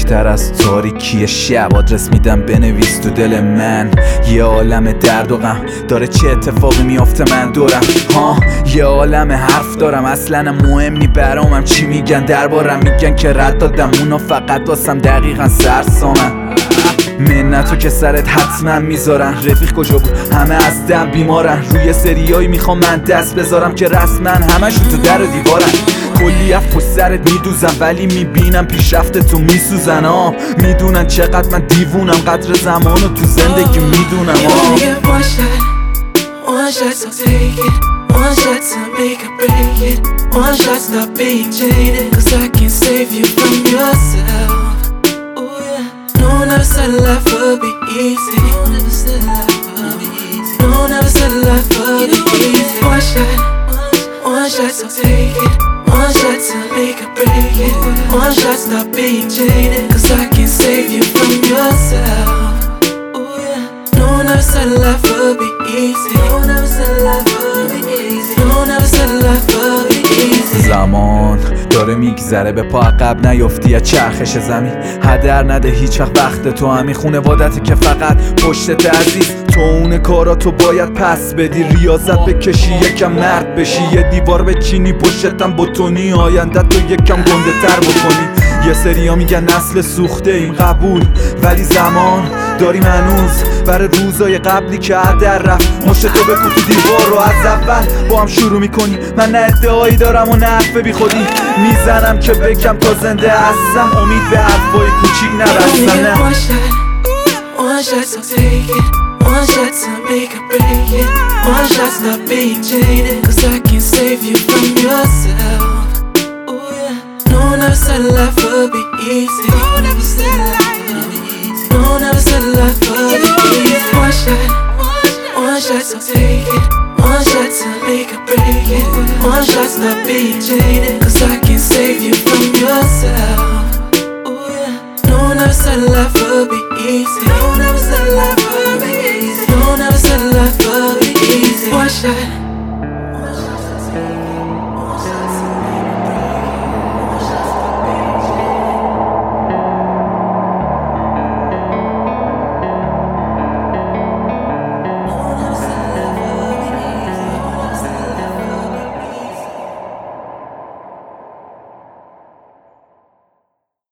بیشتر از تاریکی شب آدرس میدم بنویس تو دل من. یه عالم درد و غم داره، چه اتفاقی میافته من دورم. یه عالم حرف دارم، اصلا مهم نی برامم چی میگن دربارم. میگن که رد دادم اونا فقط واسم دقیقا سرسامن. منتو که سرت حتما میذارن، رفیق کجا بود همه از دم بیمارن. روی سریایی میخوام من دست بذارم که رسما همشون تو در و دیوارن. کلی پشت سرت میدوزم ولی میبینم پیشرفت تو میسوزن. میدونن چقدر من دیوونم، قدر زمانو تو زندگی میدونم. One shot, so take it. One shot to make or break it. One shot, stop being jaded. Cause I can save you from yourself. Oh yeah. No one ever said life would be easy. No one ever said life would be easy. No one ever said life would be easy. One shot, so take it. One shot to make or break it. One shot, stop being jaded. Cause I can save you from yourself. Oh yeah. No one ever said life would be easy. No one ever said life would be easy. No one ever said life would be easy. زمان داره میگذره، به پا عقب نیافتی از چرخش زمین. هدر نده هیچ وقت تو همین خونوادتی که فقط پشتت عزیز. تو اون کاراتو باید پس بدی، ریاضت بکشی یکم مرد بشی. یه دیوار بچینی پشتم بتونی آینده تو یکم گنده تر بکنی. یه سریا میگن نسل سوخته ایم، قبول، ولی زمان داریم هنوز برای روزای قبلی که هدر رفت. مشتتو بکن تو دیوار رو از اول با هم شروع میکنی. من نه ادعایی دارم و نه حرف بی خودی میزنم که بگم تا زنده هستم. امید به حرفای کوچیک نبستم. نه One shot, so take it. One shot to make or break it. One shot, stop being jaded. Cause I can save you from yourself. Oh yeah. No one ever said life would be easy. No one ever said life would be easy. No one ever said life would be easy. One shot, so take it. One shot to make or break it. One shot, stop being jaded. Cause I can save you from yourself. Oh yeah. No one ever said life would be easy. No one ever said life would be easy. No one ever said life would be easy. One shot.